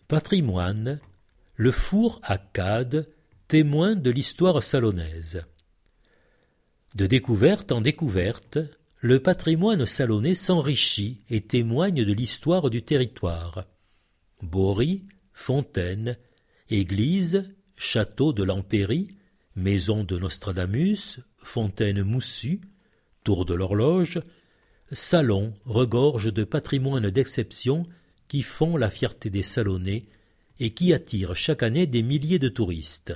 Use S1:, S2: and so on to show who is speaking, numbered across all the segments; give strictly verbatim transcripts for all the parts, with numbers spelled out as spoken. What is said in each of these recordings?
S1: Patrimoine, le four à Cades, témoin de l'histoire salonnaise. De découverte en découverte, le patrimoine salonnais s'enrichit et témoigne de l'histoire du territoire. Bories, fontaines, églises, château de l'Empéry, maison de Nostradamus, fontaine moussue, tour de l'horloge, salons regorgent de patrimoine d'exception qui font la fierté des Salonnais et qui attirent chaque année des milliers de touristes.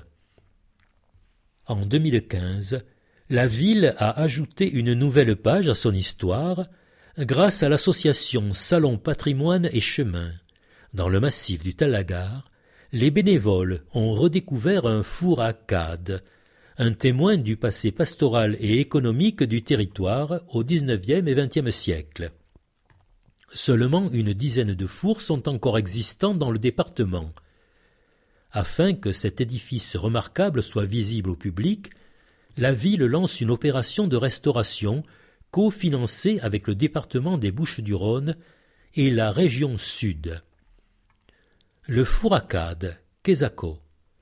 S1: En deux mille quinze, la ville a ajouté une nouvelle page à son histoire grâce à l'association Salon Patrimoine et Chemin. Dans le massif du Talagar, les bénévoles ont redécouvert un four à Cades, un témoin du passé pastoral et économique du territoire au dix-neuvième et vingtième siècle. Seulement une dizaine de fours sont encore existants dans le département. Afin que cet édifice remarquable soit visible au public, la ville lance une opération de restauration cofinancée avec le département des Bouches-du-Rhône et la région Sud. Le four à Cades, Quesaco.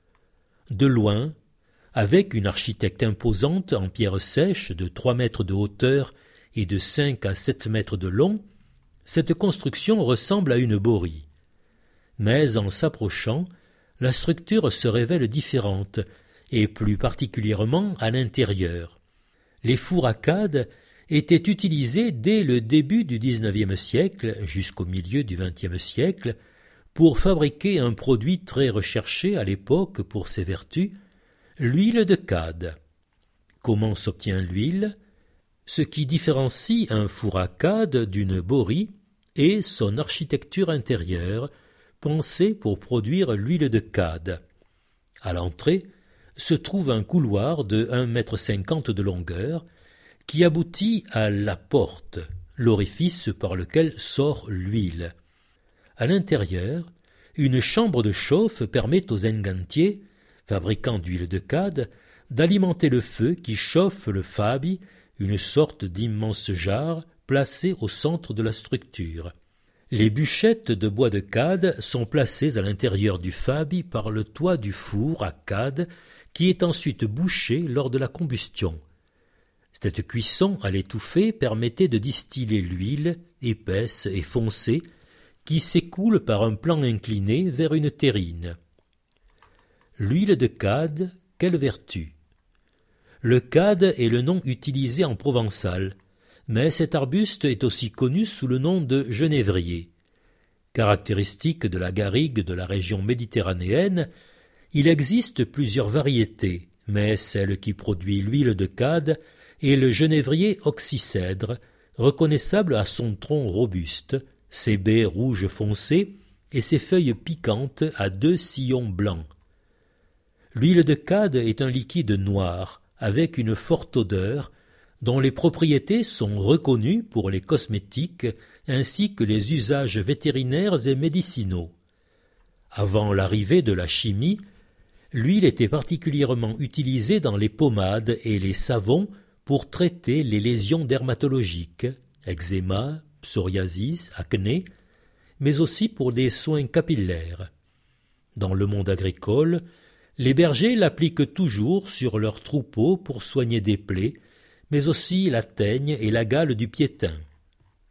S1: De loin, avec une architecte imposante en pierre sèche de trois mètres de hauteur et de cinq à sept mètres de long, cette construction ressemble à une borie. Mais en s'approchant, la structure se révèle différente, et plus particulièrement à l'intérieur. Les fours à Cades étaient utilisés dès le début du dix-neuvième siècle jusqu'au milieu du vingtième siècle pour fabriquer un produit très recherché à l'époque pour ses vertus, l'huile de Cades. Comment s'obtient l'huile? Ce qui différencie un four à Cades d'une borie est son architecture intérieure, pensée pour produire l'huile de Cades. À l'entrée se trouve un couloir de un mètre cinquante de longueur qui aboutit à la porte, l'orifice par lequel sort l'huile. À l'intérieur, une chambre de chauffe permet aux engantiers, fabricants d'huile de Cades, d'alimenter le feu qui chauffe le fabi, une sorte d'immense jarre placée au centre de la structure. Les bûchettes de bois de Cades sont placées à l'intérieur du fabi par le toit du four à Cades qui est ensuite bouché lors de la combustion. Cette cuisson à l'étouffée permettait de distiller l'huile, épaisse et foncée, qui s'écoule par un plan incliné vers une terrine. L'huile de Cades, quelle vertu? Le cade est le nom utilisé en provençal, mais cet arbuste est aussi connu sous le nom de genévrier. Caractéristique de la garrigue de la région méditerranéenne, il existe plusieurs variétés, mais celle qui produit l'huile de Cades est le genévrier oxycèdre, reconnaissable à son tronc robuste, ses baies rouges foncées et ses feuilles piquantes à deux sillons blancs. L'huile de Cades est un liquide noir, avec une forte odeur, dont les propriétés sont reconnues pour les cosmétiques ainsi que les usages vétérinaires et médicinaux. Avant l'arrivée de la chimie, l'huile était particulièrement utilisée dans les pommades et les savons pour traiter les lésions dermatologiques, eczéma, psoriasis, acné, mais aussi pour des soins capillaires. Dans le monde agricole, les bergers l'appliquent toujours sur leurs troupeaux pour soigner des plaies, mais aussi la teigne et la gale du piétin.